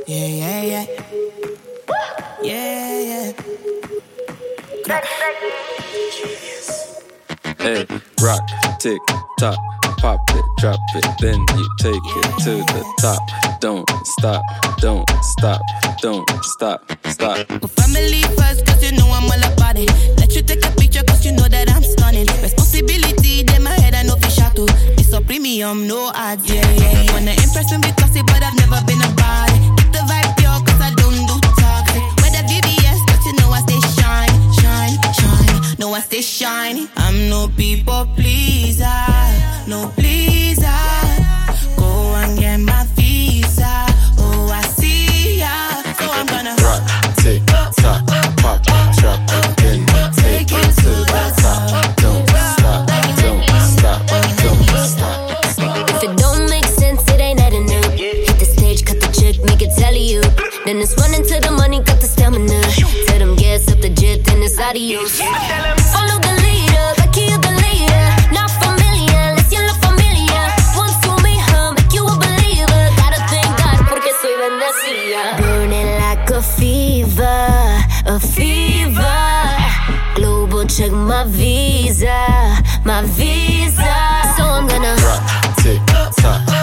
Yeah. Hey, rock, tick, tock, pop it, drop it, then you take it to the top. Don't stop, don't stop, don't stop, stop. Well, family first, cause you know I'm all about it. Let you take a picture, cause you know that I'm stunning. Responsibility, then my head, I know fish out too. It's a premium, no ads, yeah. Wanna impress me with classy, but I've never been about it. Get the vibe pure, cause I don't do toxic. Whether VVS, cause you know I stay shine. No, I stay shiny. I'm no people pleaser, no pleaser. Go and get my visa. Oh, I see ya. So I'm gonna rock, tick, tock, pop, drop it, then take it to the top. Don't stop, don't stop, don't stop. If it don't make sense, it ain't adding up. Hit the stage, cut the check, make it tally you. Then it's running to the money, got the stamina. Tell them gas up the jet, then it's adios. Follow the leader, Becky the leader. Not familiar, let's you look familiar. Once to me, make you a believer. Gotta thank God, porque soy bendecida. Burning like a fever, a fever. Global check my visa, my visa. So I'm gonna rock, tick, tock.